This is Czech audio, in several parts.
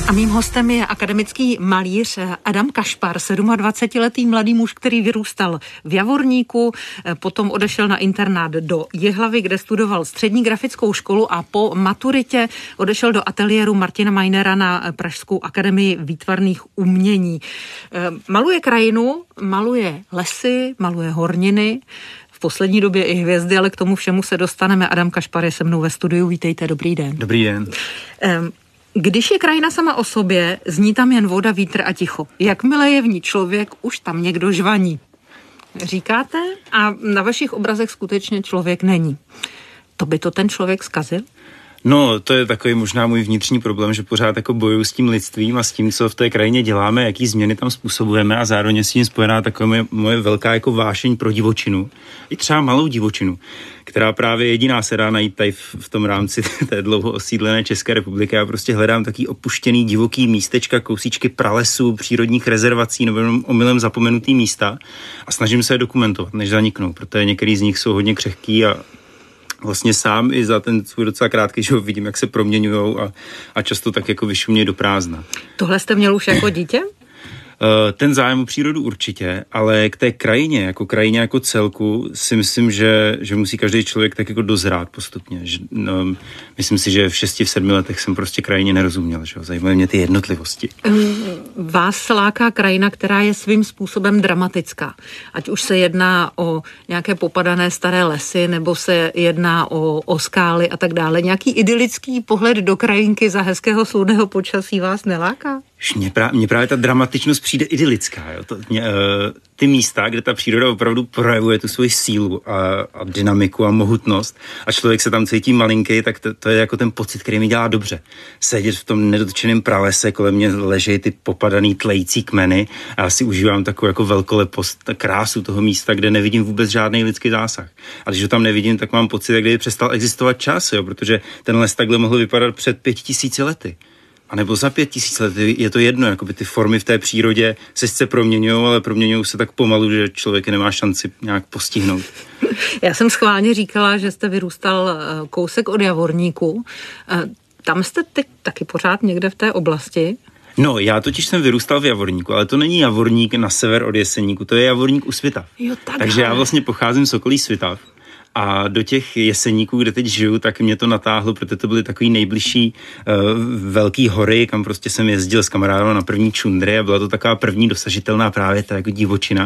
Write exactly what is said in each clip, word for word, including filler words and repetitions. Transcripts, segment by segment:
A mým hostem je akademický malíř Adam Kašpar, sedmadvacetiletý mladý muž, který vyrůstal v Javorníku, potom odešel na internát do Jihlavy, kde studoval střední grafickou školu a po maturitě odešel do ateliéru Martina Majnera na Pražskou akademii výtvarných umění. Maluje krajinu, maluje lesy, maluje horniny, v poslední době i hvězdy, ale k tomu všemu se dostaneme. Adam Kašpar je se mnou ve studiu, vítejte, dobrý den. Dobrý den. Um, Když je krajina sama o sobě, zní tam jen voda, vítr a ticho. Jakmile je v ní člověk, už tam někdo žvaní. Říkáte? A na vašich obrazech skutečně člověk není. To by to ten člověk zkazil? No, to je takový možná můj vnitřní problém, že pořád jako bojuju s tím lidstvím a s tím, co v té krajině děláme, jaký změny tam způsobujeme a zároveň s tím spojená taková moje, moje velká jako vášeň pro divočinu. I třeba malou divočinu, která právě jediná se dá najít tady v, v tom rámci té dlouho osídlené České republiky. Já prostě hledám taký opuštěný divoký místečka, kousíčky pralesů, přírodních rezervací nebo omylem zapomenutý místa a snažím se je dokumentovat, než zaniknou, protože některý z nich jsou hodně křehký a vlastně sám i za ten svůj docela krátký život vidím, jak se proměňujou a, a často tak jako vyšumějí do prázdna. Tohle jste měl už jako dítě? Ten zájem o přírodu určitě, ale k té krajině, jako krajině jako celku, si myslím, že, že musí každý člověk tak jako dozrát postupně. Že, no, myslím si, že v šesti, v sedmi letech jsem prostě krajině nerozuměl, že jo? Zajímaly mě ty jednotlivosti. Vás láká krajina, která je svým způsobem dramatická. Ať už se jedná o nějaké popadané staré lesy, nebo se jedná o, o skály a tak dále. Nějaký idylický pohled do krajinky za hezkého slunného počasí vás neláká? Mně právě, mně právě ta dramatičnost přijde idylická. Jo? To, mě, uh, ty místa, kde ta příroda opravdu projevuje tu svoji sílu a, a dynamiku a mohutnost a člověk se tam cítí malinký, tak to, to je jako ten pocit, který mi dělá dobře. Sedět v tom nedotčeném pralese, kolem mě ležejí ty popadaný tlející kmeny a já si užívám takovou jako velkolepost, krásu toho místa, kde nevidím vůbec žádný lidský zásah. A když ho tam nevidím, tak mám pocit, jak kdyby přestal existovat čas, jo? Protože ten les takhle mohl vypadat před pět tisíci lety. A nebo za pět tisíc let, je to jedno, jakoby ty formy v té přírodě se sice proměňují, ale proměňují se tak pomalu, že člověk nemá šanci nějak postihnout. Já jsem schválně říkala, že jste vyrůstal kousek od Javorníku. Tam jste teď taky pořád někde v té oblasti? No, já totiž jsem vyrůstal v Javorníku, ale to není Javorník na sever od Jeseníku, to je Javorník u Svitav. Jo, tak Takže já vlastně pocházím z okolí Svitav. A do těch Jeseníků, kde teď žiju, tak mě to natáhlo, protože to byly takový nejbližší uh, velký hory, kam prostě jsem jezdil s kamarádem na první čundry a byla to taková první dosažitelná právě ta jako divočina.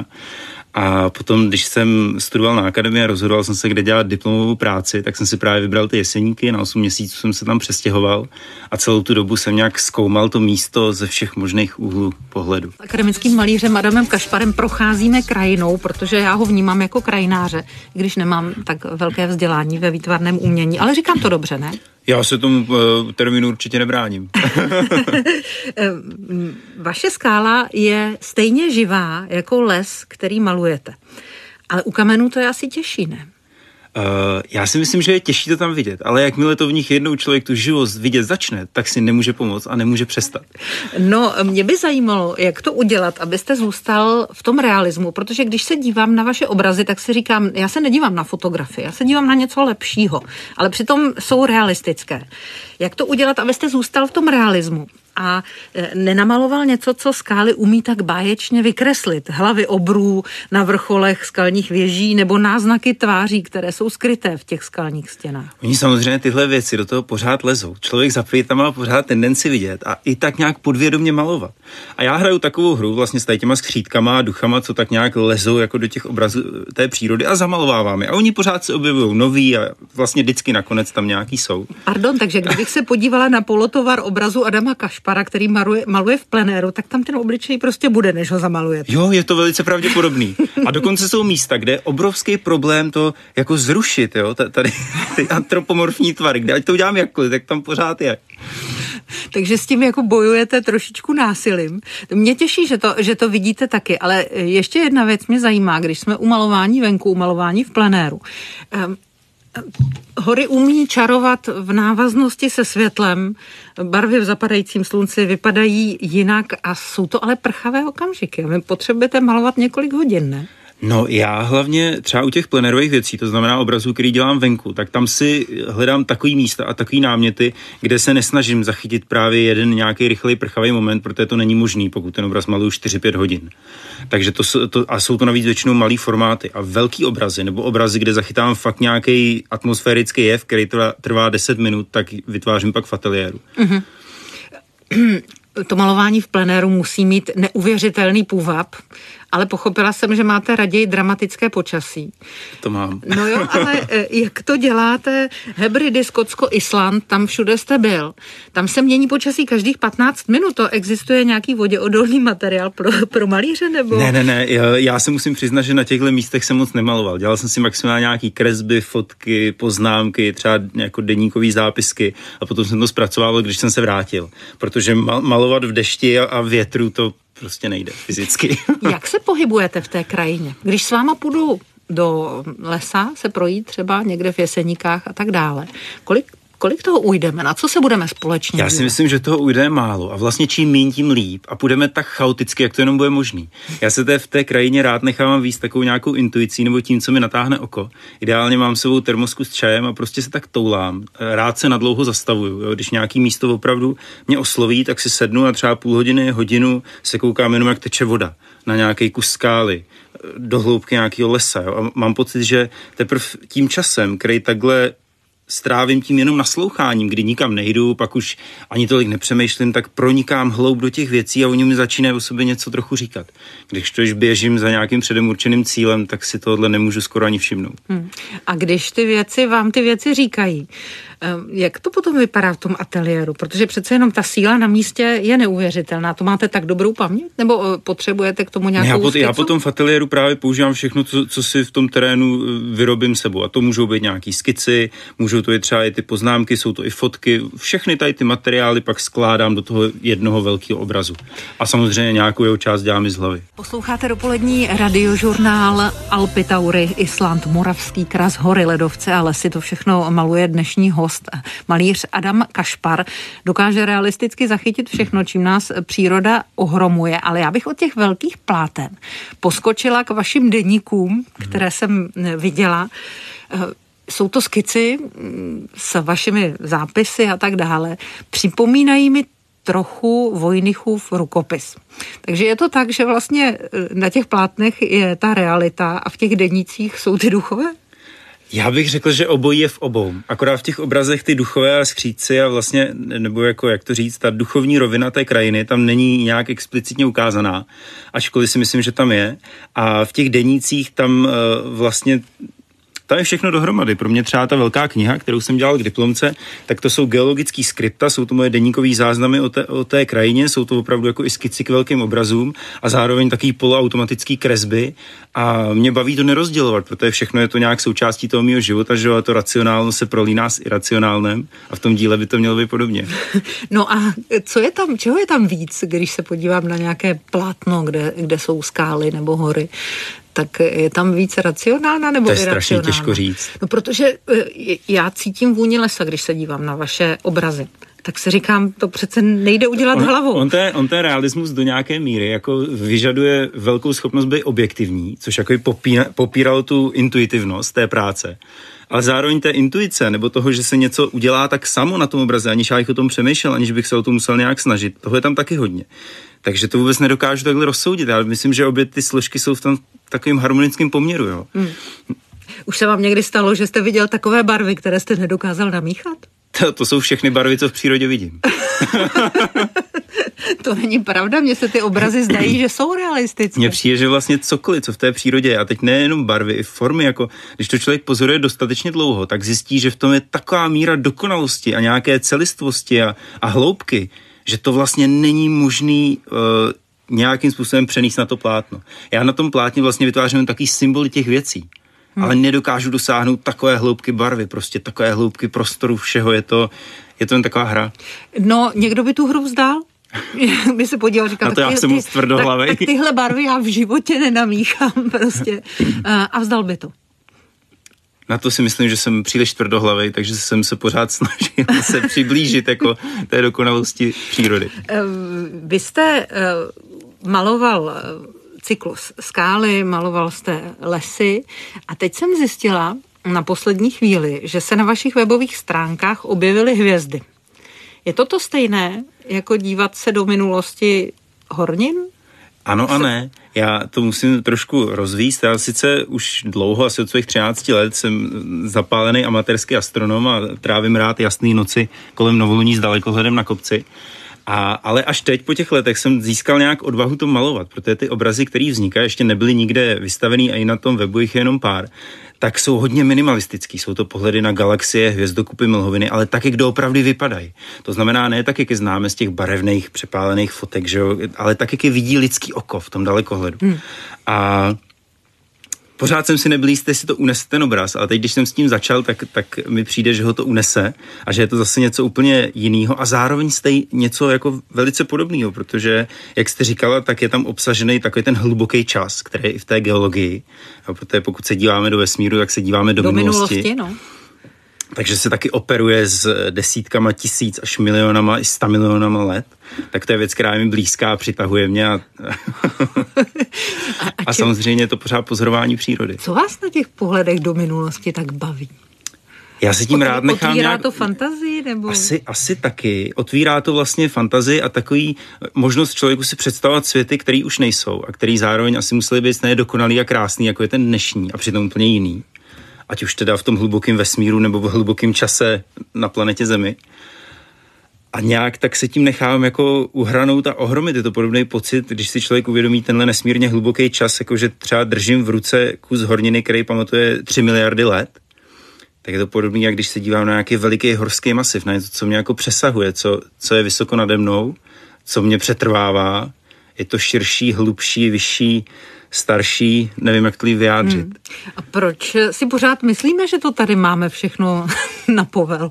A potom, když jsem studoval na akademii a rozhodoval jsem se, kde dělat diplomovou práci, tak jsem si právě vybral ty Jeseníky, na osm měsíců jsem se tam přestěhoval a celou tu dobu jsem nějak zkoumal to místo ze všech možných úhlů pohledu. Akademickým malířem Adamem Kašparem procházíme krajinou, protože já ho vnímám jako krajináře, když nemám tak velké vzdělání ve výtvarném umění, ale říkám to dobře, ne? Já se tomu uh, termínu určitě nebráním. Vaše skála je stejně živá jako les, který malujete. Ale u kamenů to je asi těžší, ne? Uh, já si myslím, že je těžší to tam vidět, ale jakmile to v nich jednou člověk tu živost vidět začne, tak si nemůže pomoct a nemůže přestat. No, mě by zajímalo, jak to udělat, abyste zůstal v tom realismu, protože když se dívám na vaše obrazy, tak si říkám, já se nedívám na fotografii, já se dívám na něco lepšího, ale přitom jsou realistické. Jak to udělat, abyste zůstal v tom realismu a nenamaloval něco, co skály umí tak báječně vykreslit? Hlavy obrů na vrcholech skalních věží nebo náznaky tváří, které jsou skryté v těch skalních stěnách. Oni samozřejmě tyhle věci do toho pořád lezou. Člověk za tam má pořád tendenci vidět a i tak nějak podvědomě malovat. A já hraju takovou hru vlastně s tady těma skřítkama a duchama, co tak nějak lezou jako do těch obrazů té přírody a zamalovávám je. A oni pořád se objevují noví a vlastně vždycky nakonec tam nějaký jsou. Pardon, takže kdybych se podívala na polotovar obrazu Adama Kašpara, který maluje, maluje v plenéru, tak tam ten obličej prostě bude, než ho zamalujete. Jo, je to velice pravděpodobný. A dokonce jsou místa, kde je obrovský problém to jako zrušit, jo, tady ty antropomorfní tvary, kde ať to udělám jakkoliv, tak tam pořád je. Takže s tím jako bojujete trošičku násilím. Mě těší, že to, že to vidíte taky, ale ještě jedna věc mě zajímá, když jsme u malování venku, u malování v plenéru. Um, Hory umí čarovat v návaznosti se světlem, barvy v zapadajícím slunci vypadají jinak a jsou to ale prchavé okamžiky. Vy potřebujete malovat několik hodin, ne? No já hlavně třeba u těch plenérových věcí, to znamená obrazů, který dělám venku, tak tam si hledám takový místa a takový náměty, kde se nesnažím zachytit právě jeden nějaký rychlej prchavý moment, protože to není možný, pokud ten obraz maluju čtyři pět hodin. Takže to, to, a jsou to navíc většinou malý formáty a velký obrazy, nebo obrazy, kde zachytám fakt nějaký atmosférický jev, který trvá, trvá deset minut, tak vytvářím pak v ateliéru. Mm-hmm. To malování v plenéru musí mít neuvěřitelný půvab, ale pochopila jsem, že máte raději dramatické počasí. To mám. No jo, ale jak to děláte? Hebridy, Skotsko, Island, tam všude jste byl. Tam se mění počasí každých patnáct minut. To existuje nějaký voděodolný materiál pro, pro malíře, nebo? Ne, ne, ne. Já, já se musím přiznat, že na těchto místech jsem moc nemaloval. Dělal jsem si maximálně nějaký kresby, fotky, poznámky, třeba jako deníkový zápisky a potom jsem to zpracovával, když jsem se vrátil. Protože mal, malovat v dešti a, a větru to prostě nejde fyzicky. Jak se pohybujete v té krajině? Když s váma půjdu do lesa se projít třeba někde v Jeseníkách a tak dále, kolik, kolik toho ujdeme? Na co se budeme společně Já si dívat? myslím, že toho ujde málo a vlastně čím míň, tím líp a půjdeme tak chaoticky, jak to jenom bude možný. Já se té v té krajině rád nechávám víc takovou nějakou intuicí nebo tím, co mi natáhne oko. Ideálně mám sebou termosku s čajem a prostě se tak toulám. Rád se nadlouho zastavuju. Jo? Když nějaký místo opravdu mě osloví, tak si sednu a třeba půl hodiny, hodinu se koukám jenom, jak teče voda na nějaký kus skály, do hloubky nějakého lesa. Jo? A mám pocit, že teprve tím časem, který takhle strávím tím jenom nasloucháním, kdy nikam nejdu, pak už ani tolik nepřemýšlím, tak pronikám hloub do těch věcí a oni mi začínají o sobě něco trochu říkat. Když to, když běžím za nějakým předem určeným cílem, tak si tohle nemůžu skoro ani všimnout. Hmm. A když ty věci, vám ty věci říkají, jak to potom vypadá v tom ateliéru? Protože přece jenom ta síla na místě je neuvěřitelná. To máte tak dobrou paměť? Nebo potřebujete k tomu nějakou já, pot, skicu? já potom v ateliéru právě používám všechno, co, co si v tom terénu vyrobím sebou. A to můžou být nějaký skici, můžou to být třeba i ty poznámky, jsou to i fotky. Všechny tady ty materiály pak skládám do toho jednoho velkého obrazu. A samozřejmě nějakou jeho část dělám i z hlavy. Posloucháte dopolední radiožurnál Alpy, Taury, Island, Moravský kras, hory, ledovce a lesy. To všechno maluje dnešní host, malíř Adam Kašpar. Dokáže realisticky zachytit všechno, čím nás příroda ohromuje. Ale já bych od těch velkých pláten poskočila k vašim deníkům, které jsem viděla. Jsou to skici s vašimi zápisy a tak dále. Připomínají mi trochu Vojnichův rukopis. Takže je to tak, že vlastně na těch plátnech je ta realita a v těch denících jsou ty duchové? Já bych řekl, že obojí je v obou. Akorát v těch obrazech ty duchové a skříci a vlastně, nebo jako, jak to říct, ta duchovní rovina té krajiny tam není nějak explicitně ukázaná, ačkoliv si myslím, že tam je. A v těch denících tam uh, vlastně tam je všechno dohromady. Pro mě třeba ta velká kniha, kterou jsem dělal k diplomce, tak to jsou geologický skripta, jsou to moje deníkový záznamy o té, o té krajině, jsou to opravdu jako i skici k velkým obrazům a zároveň takový poloautomatický kresby a mě baví to nerozdělovat, protože všechno je to nějak součástí toho mýho života, že to racionálno se prolíná s iracionálnem a v tom díle by to mělo být podobně. No a co je tam, čeho je tam víc, když se podívám na nějaké plátno, kde, kde jsou skály nebo hory? Tak je tam víc racionálna nebo iracionálna? To je strašně těžko říct. No protože já cítím vůni lesa, když se dívám na vaše obrazy. Tak si říkám, to přece nejde udělat on, hlavou. On ten, on ten realismus do nějaké míry jako vyžaduje velkou schopnost být objektivní, což jako popíra, popíralo tu intuitivnost té práce. Ale zároveň té intuice, nebo toho, že se něco udělá tak samo na tom obraze, aniž já bych o tom přemýšlel, aniž bych se o tom musel nějak snažit. Toho je tam taky hodně. Takže to vůbec nedokážu takhle rozsoudit. Já myslím, že obě ty složky jsou v tom takovým harmonickém poměru. Jo. Hmm. Už se vám někdy stalo, že jste viděl takové barvy, které jste nedokázal namíchat? To, to jsou všechny barvy, co v přírodě vidím. To není pravda, mně se ty obrazy zdají, že jsou realistické. Mně přijde, že vlastně cokoliv, co v té přírodě je, a teď nejenom barvy, i formy, jako když to člověk pozoruje dostatečně dlouho, tak zjistí, že v tom je taková míra dokonalosti a nějaké celistvosti a, a hloubky, že to vlastně není možný uh, nějakým způsobem přenést na to plátno. Já na tom plátně vlastně vytvářím takový symboly těch věcí. Hmm. Ale nedokážu dosáhnout takové hloubky barvy, prostě takové hloubky prostoru všeho, je to, je to jen taková hra. No, někdo by tu hru vzdal? By se podíval, říkal, na to tak, já ty, jsem moc tvrdohlavej. Tak, tak tyhle barvy já v životě nenamíchám prostě. A vzdal by to. Na to si myslím, že jsem příliš tvrdohlavej, takže jsem se pořád snažil se přiblížit jako té dokonalosti přírody. Vy jste maloval cyklus skály, maloval jste lesy a teď jsem zjistila na poslední chvíli, že se na vašich webových stránkách objevily hvězdy. Je to to stejné, jako dívat se do minulosti hornin? Ano a ne. Já to musím trošku rozvíct. Já sice už dlouho, asi od svých třinácti let, jsem zapálený amatérský astronom a trávím rád jasné noci kolem novoluní s dalekohledem na kopci. A, ale až teď po těch letech jsem získal nějak odvahu to malovat, protože ty obrazy, které vznikají, ještě nebyly nikde vystavený a i na tom webu jich je jenom pár, tak jsou hodně minimalistický. Jsou to pohledy na galaxie, hvězdokupy, mlhoviny, ale taky, kdo opravdu vypadají. To znamená ne tak, jak je známe z těch barevných, přepálených fotek, že jo, ale tak, jak je vidí lidský oko v tom dalekohledu. Hmm. A pořád jsem si nebyl jistý, jestli to unese ten obraz, ale teď, když jsem s tím začal, tak, tak mi přijde, že ho to unese a že je to zase něco úplně jiného a zároveň stej něco jako velice podobného, protože, jak jste říkala, tak je tam obsažený takový ten hluboký čas, který je i v té geologii. A protože pokud se díváme do vesmíru, tak se díváme do, do minulosti. minulosti no. Takže se taky operuje s desítkama tisíc až milionama i sta milionama let. Tak to je věc, která je mi blízká, přitahuje mě a, a, a, a samozřejmě je to pořád pozorování přírody. Co vás na těch pohledech do minulosti tak baví? Já si tím Ot, rád nechám otvírá nějak... to fantazii? Nebo? Asi, asi taky. Otvírá to vlastně fantazii a takový možnost člověku si představovat světy, který už nejsou a který zároveň asi museli být ne dokonalý a krásný, jako je ten dnešní a přitom úplně jiný. Ať už teda v tom hlubokém vesmíru nebo v hlubokém čase na planetě Zemi. A nějak tak se tím nechávám jako uhranout a ohromit. Je to podobný pocit, když si člověk uvědomí tenhle nesmírně hluboký čas, jakože třeba držím v ruce kus horniny, který pamatuje tři miliardy let. Tak je to podobný, jak když se dívám na nějaký veliký horský masiv, na něco, co mě jako přesahuje, co, co je vysoko nade mnou, co mě přetrvává. Je to širší, hlubší, vyšší, starší, nevím, jak to vyjádřit. Hmm. A proč si pořád myslíme, že to tady máme všechno na povel?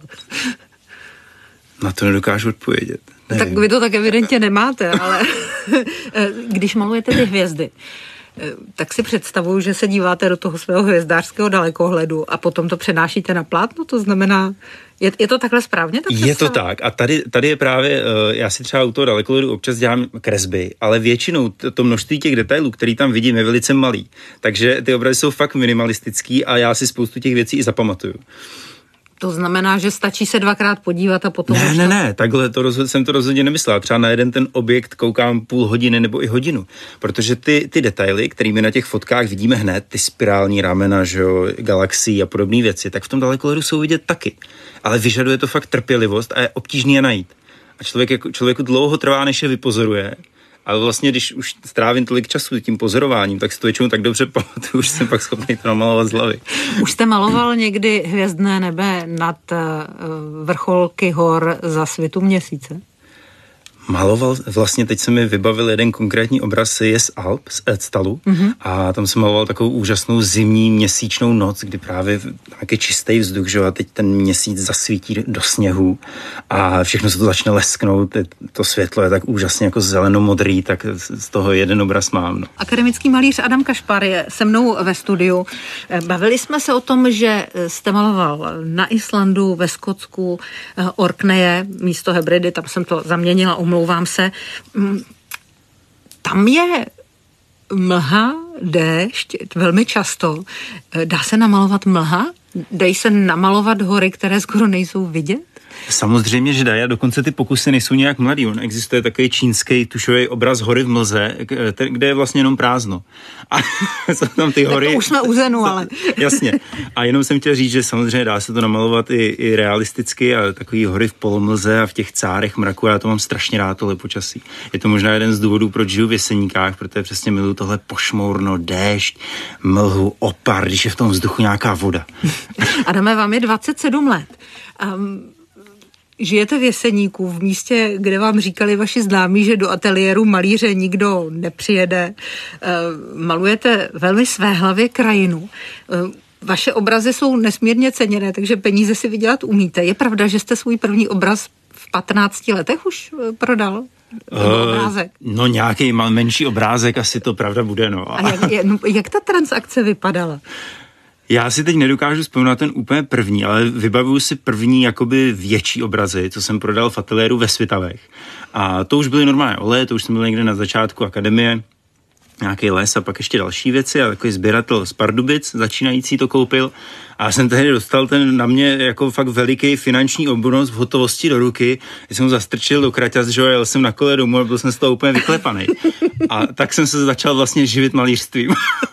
Na to nedokážu odpovědět. Nevím. Tak vy to tak evidentně nemáte, ale když malujete ty hvězdy, tak si představuju, že se díváte do toho svého hvězdářského dalekohledu a potom to přenášíte na plátno, to znamená, je, je to takhle správně? Ta je to tak a tady, tady je právě, já si třeba u toho dalekohledu občas dělám kresby, ale většinou to, to množství těch detailů, který tam vidím, je velice malý, takže ty obrazy jsou fakt minimalistický a já si spoustu těch věcí i zapamatuju. To znamená, že stačí se dvakrát podívat a potom... Ne, to... ne, ne, takhle to rozhod, jsem to rozhodně nemyslela. Třeba na jeden ten objekt koukám půl hodiny nebo i hodinu, protože ty, ty detaily, kterými na těch fotkách vidíme hned, ty spirální ramena, že jo, galaxií a podobné věci, tak v tom dalekohledu jsou vidět taky. Ale vyžaduje to fakt trpělivost a je obtížný je najít. A člověk, jako, člověku dlouho trvá, než je vypozoruje. Ale vlastně, když už strávím tolik času tím pozorováním, tak si to většinou tak dobře pamatuju, už jsem pak schopný to namalovat z hlavy. Už jste maloval někdy hvězdné nebe nad vrcholky hor za svitu měsíce? Maloval, vlastně teď se mi vybavil jeden konkrétní obraz z Alp, z Ötztalu, mm-hmm. a tam jsem maloval takovou úžasnou zimní měsíčnou noc, kdy právě nějaký čistý vzduch, že a teď ten měsíc zasvítí do sněhu a všechno se to začne lesknout, to světlo je tak úžasně jako zelenomodrý, tak z toho jeden obraz mám. No. Akademický malíř Adam Kašpar je se mnou ve studiu. Bavili jsme se o tom, že jste maloval na Islandu, ve Skotsku, Orkneje, místo Hebridy, tam jsem to zaměnila, omlouvám se. Tam je mlha, déšť, velmi často. Dá se namalovat mlha? Dají se namalovat hory, které skoro nejsou vidět? Samozřejmě, že dají, a dokonce ty pokusy nejsou nějak mladý. On existuje takový čínský tušový obraz hory v mlze, kde je vlastně jenom prázdno. A jsou tam ty hory. Tak to už jsme u Zenu, ale. Jasně. A jenom jsem chtěl říct, že samozřejmě dá se to namalovat i, i realisticky a takový hory v polomlze a v těch cárech mraku. Já to mám strašně rád, tohle počasí. Je to možná jeden z důvodů, proč žiju v Jeseníkách, protože přesně miluji tohle pošmourno, déšť, mlhu, opar, když je v tom vzduchu nějaká voda. Adame, vám je dvacet sedm let. Um, Žijete v Jeseníku, v místě, kde vám říkali vaši známí, že do ateliéru malíře nikdo nepřijede. Malujete velmi svéhlavě krajinu. Vaše obrazy jsou nesmírně ceněné, takže peníze si vydělat umíte. Je pravda, že jste svůj první obraz v patnácti letech už prodal? Uh, obrázek? No nějaký menší obrázek, asi to pravda bude, no. A jak, jak ta transakce vypadala? Já si teď nedokážu vzpomínat ten úplně první, ale vybavuju si první jakoby větší obrazy, co jsem prodal v ateliéru ve Svitavech. A to už byly normálně oleje, to už jsem byl někde na začátku akademie. nějaký les a pak ještě další věci a takový sběratel z Pardubic začínající to koupil a já jsem tehdy dostal ten na mě jako fakt veliký finanční obnos v hotovosti do ruky, když jsem ho zastrčil do kraťas, že jo, jel jsem na kole domů a byl jsem z toho úplně vyklepaný. A tak jsem se začal vlastně živit malířstvím.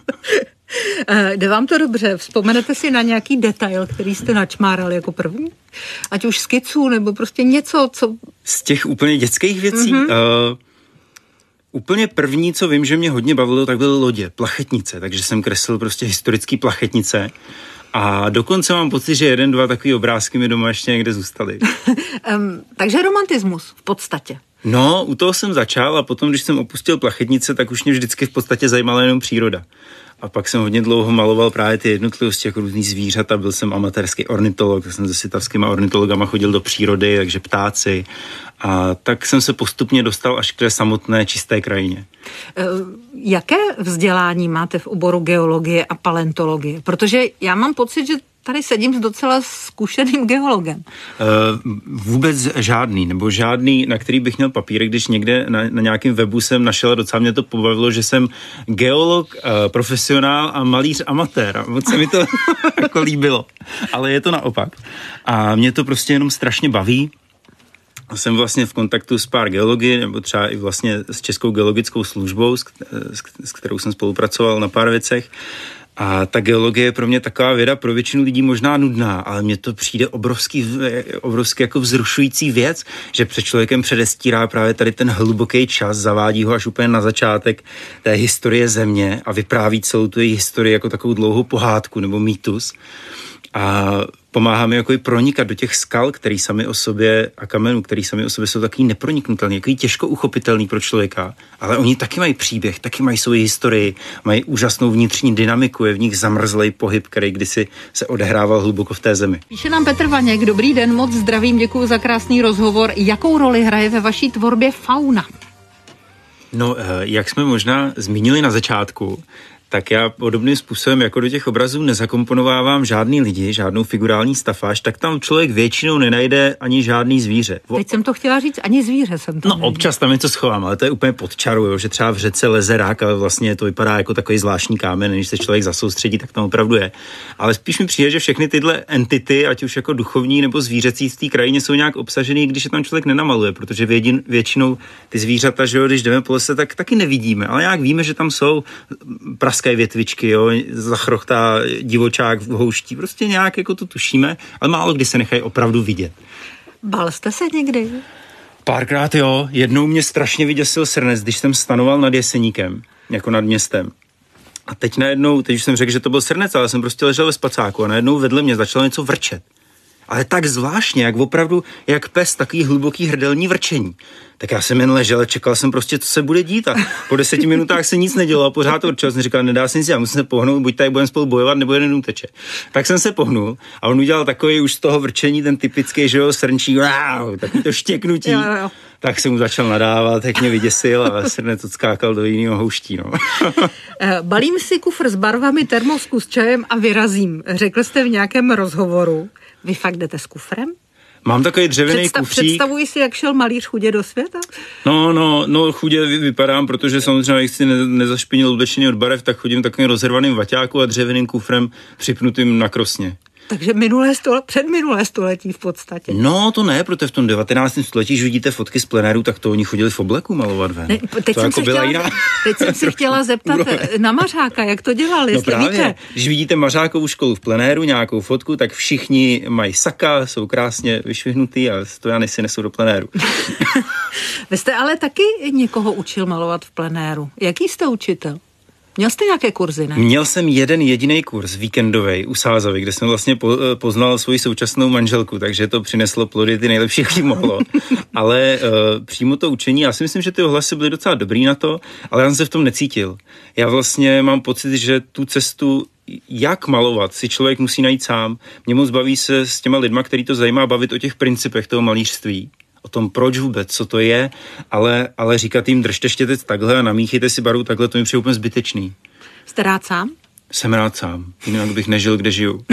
Jde vám to dobře? Vzpomenete si na nějaký detail, který jste načmáral jako první? Ať už skicu, nebo prostě něco, co... Z těch úplně dětských věcí? Mm-hmm. Uh, úplně první, co vím, že mě hodně bavilo, tak byly lodě, plachetnice, takže jsem kreslil prostě historický plachetnice. A dokonce mám pocit, že jeden, dva takový obrázky mi doma ještě někde zůstaly. um, takže romantismus v podstatě. No, u toho jsem začal a potom, když jsem opustil plachetnice, tak už mě vždycky v podstatě zajímala jenom příroda. A pak jsem hodně dlouho maloval právě ty jednotlivosti jako různý zvířata, byl jsem amatérský ornitolog, tak jsem se sitavskýma ornitologama chodil do přírody, takže ptáci. A tak jsem se postupně dostal až k té samotné čisté krajině. Jaké vzdělání máte v oboru geologie a paleontologie? Protože já mám pocit, že tady sedím s docela zkušeným geologem. Uh, vůbec žádný, nebo žádný, na který bych měl papír, když někde na, na nějakém webu jsem našel a docela mě to pobavilo, že jsem geolog, uh, profesionál a malíř amatér. Moc se mi to jako líbilo. Ale je to naopak. A mě to prostě jenom strašně baví. Jsem vlastně v kontaktu s pár geology, nebo třeba i vlastně s Českou geologickou službou, s, s kterou jsem spolupracoval na pár věcech. A ta geologie je pro mě taková věda pro většinu lidí možná nudná, ale mně to přijde obrovský, obrovský jako vzrušující věc, že před člověkem předestírá právě tady ten hluboký čas, zavádí ho až úplně na začátek té historie země a vypráví celou tu její historii jako takovou dlouhou pohádku nebo mýtus. A pomáhá mi jako i pronikat do těch skal, který sami o sobě a kamenů, který sami o sobě jsou takový neproniknutelný, takový těžko uchopitelný pro člověka, ale oni taky mají příběh, taky mají svoji historii, mají úžasnou vnitřní dynamiku, je v nich zamrzlej pohyb, který kdysi se odehrával hluboko v té zemi. Píše nám Petr Vaněk, dobrý den, moc zdravím, děkuji za krásný rozhovor. Jakou roli hraje ve vaší tvorbě fauna? No, jak jsme možná zmínili na začátku, tak já podobným způsobem, jako do těch obrazů nezakomponovávám žádný lidi, žádnou figurální stafáž, tak tam člověk většinou nenajde ani žádný zvíře. Teď jsem to chtěla říct, ani zvíře jsem to No neviděl. Občas tam něco schovám, ale to je úplně pod čaru, jo, že třeba v řece leze rák, ale vlastně to vypadá jako takový zvláštní kámen, když se člověk zasoustředí, tak tam opravdu je. Ale spíš mi přijde, že všechny tyhle entity, ať už jako duchovní nebo zvířecí v té krajině, jsou nějak obsažený, když je tam člověk nenamaluje, protože vědin, většinou ty zvířata, že jo, když jdeme po lese, tak taky nevidíme, ale nějak víme, že tam jsou praské větvičky, jo, zachrochtá divočák v houští, prostě nějak jako to tušíme, ale málo kdy se nechají opravdu vidět. Bál jste se někdy? Párkrát jo, jednou mě strašně vyděsil srnec, když jsem stanoval nad Jeseníkem, jako nad městem. A teď najednou, teď už jsem řekl, že to byl srnec, ale jsem prostě ležel ve spacáku a najednou vedle mě začalo něco vrčet. Ale tak zvláštně, jak opravdu, jak pes, takový hluboký hrdelní vrčení. Tak já jsem jen ležel a čekal jsem prostě, co se bude dít a po deseti minutách se nic nedělo a pořád to určil. Jsem říkal, nedá se nic, já musím se pohnout, buď tady budeme spolu bojovat, nebo jeden uteče. Tak jsem se pohnul a on udělal takový už z toho vrčení, ten typický, že jo, srnčí, wow, takový to štěknutí. Jo, jo. Tak jsem mu začal nadávat, tak mě vyděsil a srnec odskákal do jiného houští. No. Balím si kufr s barvami, termosku s čajem a vyrazím. Řekl jste v nějakém rozhovoru. Vy fakt jdete s kufrem? Mám takový dřevěný Představ, kufřík. Představuji si, jak šel malíř chudě do světa? No, no, no, chudě vypadám, protože samozřejmě, jak si ne, nezašpinil oblečení od barev, tak chodím takovým rozervaným vaťáku a dřevěným kufrem připnutým na krosně. Takže minulé stole, předminulé století v podstatě. No, to ne, protože v tom devatenáctém století, když vidíte fotky z plenéru, tak to oni chodili v obleku malovat ven. Ne, teď, to jsem jako se chtěla, jiná... teď jsem se chtěla zeptat na Mařáka, jak to dělal, jestli no právě, víte. Když vidíte Mařákovu školu v plenéru, nějakou fotku, tak všichni mají saka, jsou krásně vyšvihnutý a stojany si nesou do plenéru. Vy jste ale taky někoho učil malovat v plenéru. Jaký jste učitel? Měl jste nějaké kurzy, ne? Měl jsem jeden jediný kurz, víkendový, u Sázavy, kde jsem vlastně po, poznal svoji současnou manželku, takže to přineslo plody ty nejlepší, jaký mohlo. Ale uh, přímo to učení, já si myslím, že ty ohlasy byly docela dobrý na to, ale já jsem se v tom necítil. Já vlastně mám pocit, že tu cestu, jak malovat, si člověk musí najít sám. Mě moc baví se s těma lidma, který to zajímá, bavit o těch principech toho malířství. O tom, proč vůbec, co to je, ale, ale říkat jim, držte štětec takhle a namíchejte si barvu takhle, to mi přijde úplně zbytečný. Jste rád sám? Jsem rád sám, jinak bych nežil, kde žiju.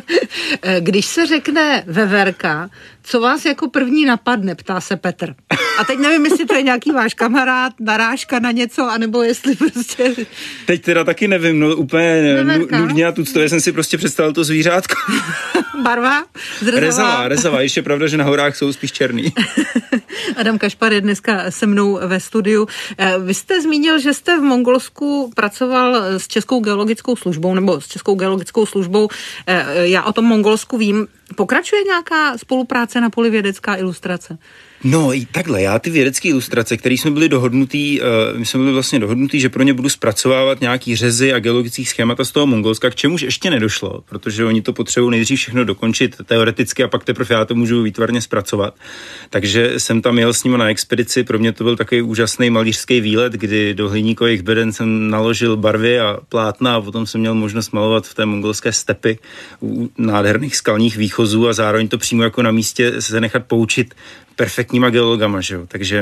Když se řekne veverka, co vás jako první napadne, ptá se Petr. A teď nevím, jestli to je nějaký váš kamarád, narážka na něco, anebo jestli prostě... Teď teda taky nevím, no úplně nudně a tuctově jsem si prostě představil to zvířátko. Barva? Zrzavá? Rezavá, rezavá. Ještě pravda, že na horách jsou spíš černý. Adam Kašpar je dneska se mnou ve studiu. Vy jste zmínil, že jste v Mongolsku pracoval s Českou geologickou službou, nebo s Českou geologickou službou. Já o tom Mongolsku vím. Pokračuje nějaká spolupráce na poli vědecká ilustrace? No i takhle, já ty vědecké ilustrace, které jsme byli dohodnutý, uh, my jsme byli vlastně dohodnutý, že pro ně budu zpracovávat nějaký řezy a geologický schémata z toho Mongolska, k čemuž ještě nedošlo, protože oni to potřebují nejdřív všechno dokončit teoreticky a pak teprve já to můžu výtvarně zpracovat. Takže jsem tam jel s nimi na expedici, pro mě to byl takový úžasný malířský výlet, kdy do hliníkových beden jsem naložil barvy a plátna a potom jsem měl možnost malovat v té mongolské stepy u nádherných skalních výchozů a zároveň to přímo jako na místě se nechat poučit perfektníma geologama, že jo, takže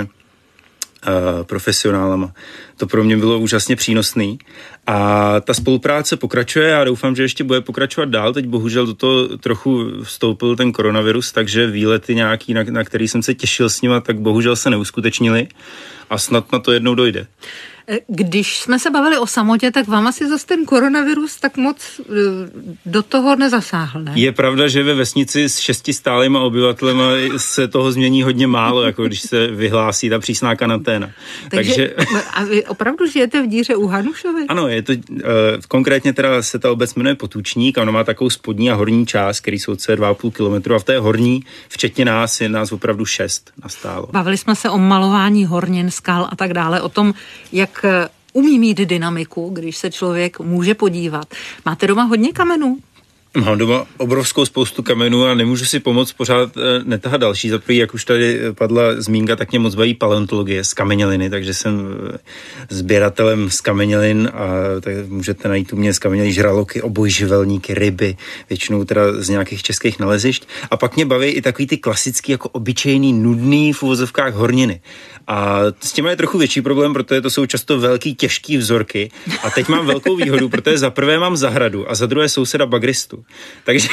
uh, profesionálama. To pro mě bylo úžasně přínosný a ta spolupráce pokračuje, já doufám, že ještě bude pokračovat dál, teď bohužel do toho trochu vstoupil ten koronavirus, takže výlety nějaký, na, na který jsem se těšil s nima, tak bohužel se neuskutečnili a snad na to jednou dojde. Když jsme se bavili o samotě, tak vám asi zase ten koronavirus tak moc do toho nezasáhl, ne? Je pravda, že ve vesnici s šesti stálýma obyvatelema se toho změní hodně málo, jako když se vyhlásí ta přísná karanténa. Takže, Takže... A vy opravdu žijete v díře u Hanušovy? Ano, je to, uh, konkrétně teda se ta obec jmenuje Potůčník a ona má takovou spodní a horní část, který jsou celé dva a půl kilometru a v té horní, včetně nás, je nás opravdu šest nastálo. Bavili jsme se o malování hornin, skal a tak dále, o tom, jak umí mít dynamiku, když se člověk může podívat. Máte doma hodně kamenů? Mám doma obrovskou spoustu kamenů a nemůžu si pomoct pořád netahat další. Za prvý, jak už tady padla zmínka, tak mě moc baví paleontologie z kameněliny, takže jsem sběratelem z kamenělin a tak můžete najít u mě z kamenělin žraloky, obojživelníky, ryby, většinou teda z nějakých českých nalezišť. A pak mě baví i takový ty klasický, jako obyčejný, nudný v uvozovkách horniny. A s těma je trochu větší problém, protože to jsou často velký, těžký vzorky. A teď mám velkou výhodu, protože za prvé mám zahradu a za druhé souseda bagristu. Takže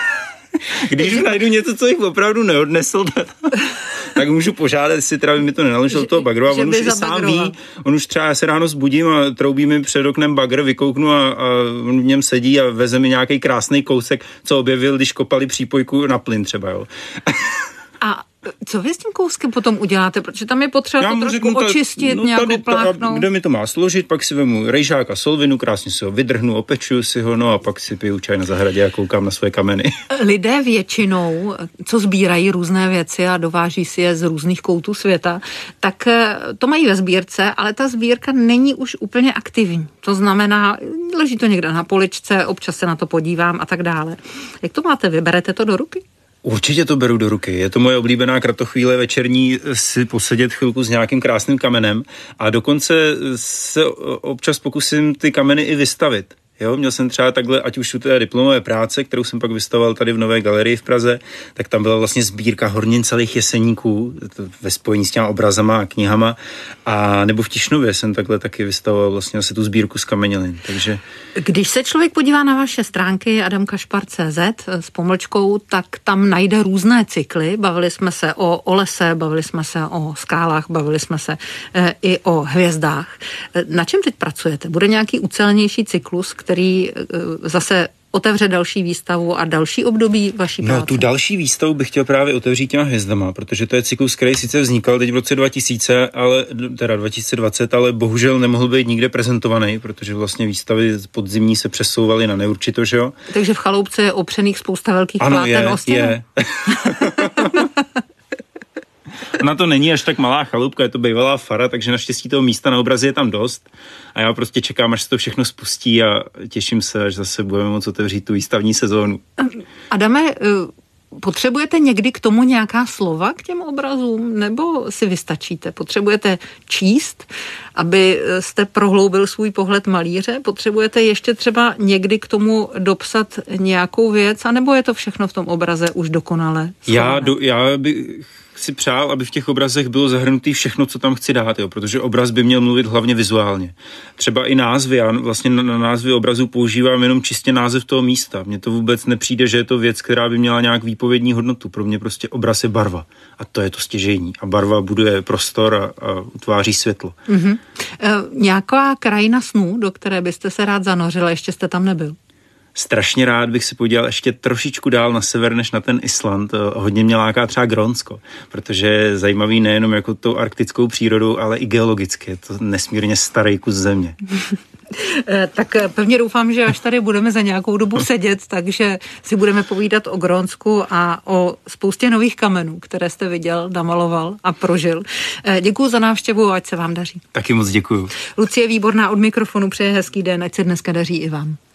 když už najdu něco, co jich opravdu neodnesl, tak můžu požádat, jestli teda by mi to nenaložil toho bagru a on už i sám ví, on už třeba já se ráno zbudím a troubí mi před oknem bagr, vykouknu a, a on v něm sedí a veze mi nějaký krásný kousek, co objevil, když kopali přípojku na plyn třeba, jo. A co vy s tím kouskem potom uděláte? Protože tam je potřeba já to trošku řeknu, očistit, no, nějakou pláchnout. Kde mi to má složit, pak si vemu rejžák a solvinu, krásně si ho vydrhnu, opečuju si ho, no a pak si piju čaj na zahradě a koukám na své kameny. Lidé většinou, co sbírají různé věci a dováží si je z různých koutů světa, tak to mají ve sbírce, ale ta sbírka není už úplně aktivní. To znamená, leží to někde na poličce, občas se na to podívám a tak dále. Jak to máte? Vyberete to do ruky? Určitě to beru do ruky. Je to moje oblíbená kratochvíle večerní si posedět chvilku s nějakým krásným kamenem a dokonce se občas pokusím ty kameny i vystavit. Jo, měl jsem třeba takhle, ať už u té diplomové práce, kterou jsem pak vystavoval tady v Nové galerii v Praze, tak tam byla vlastně sbírka hornin celých jeseníků ve spojení s těma obrazama a knihama a nebo v Tišnově jsem takhle taky vystavoval vlastně asi tu sbírku z kamenělin, takže... Když se člověk podívá na vaše stránky adam kašpar tečka cé zet s pomlčkou, tak tam najde různé cykly. Bavili jsme se o, o lese, bavili jsme se o skálách, bavili jsme se e, i o hvězdách. Na čem teď pracujete? Bude nějaký ucelenější cyklus, který zase otevře další výstavu a další období vaší práce? No, tu další výstavu bych chtěl právě otevřít těma hvězdama, protože to je cyklus, který sice vznikal teď v roce dva tisíce, ale, teda dva tisíce dvacet, ale bohužel nemohl být nikde prezentovaný, protože vlastně výstavy podzimní se přesouvaly na neurčito, že jo? Takže v Chaloupce je opřených spousta velkých ano, pláten o stěnu. Je. Ona to není až tak malá chalupka, je to bývalá fara, takže naštěstí toho místa na obrazi je tam dost a já prostě čekám, až se to všechno spustí a těším se, až zase budeme moct otevřít tu výstavní sezónu. Adame, potřebujete někdy k tomu nějaká slova k těm obrazům, nebo si vystačíte? Potřebujete číst, aby jste prohloubil svůj pohled malíře? Potřebujete ještě třeba někdy k tomu dopsat nějakou věc, anebo je to všechno v tom obraze už dokonale? Já, do, já bych si přál, aby v těch obrazech bylo zahrnutý všechno, co tam chci dát, jo, protože obraz by měl mluvit hlavně vizuálně. Třeba i názvy, já vlastně na, na názvy obrazu používám jenom čistě název toho místa. Mně to vůbec nepřijde, že je to věc, která by měla nějak výpovědní hodnotu. Pro mě prostě obraz je barva a to je to stěžejní. A barva buduje prostor a, a utváří světlo. Mm-hmm. E, nějaká krajina snů, do které byste se rád zanořil, ještě jste tam nebyl? Strašně rád bych si podíval ještě trošičku dál na sever, než na ten Island. Hodně mě láká třeba Grónsko, protože je zajímavý nejenom jako tou arktickou přírodou, ale i geologicky. Je to nesmírně starý kus země. Tak pevně doufám, že až tady budeme za nějakou dobu sedět, takže si budeme povídat o Grónsku a o spoustě nových kamenů, které jste viděl, namaloval a prožil. Děkuji za návštěvu a ať se vám daří. Taky moc děkuju. Lucie Výborná od mikrofonu přeje hezký den, ať se dneska daří i vám.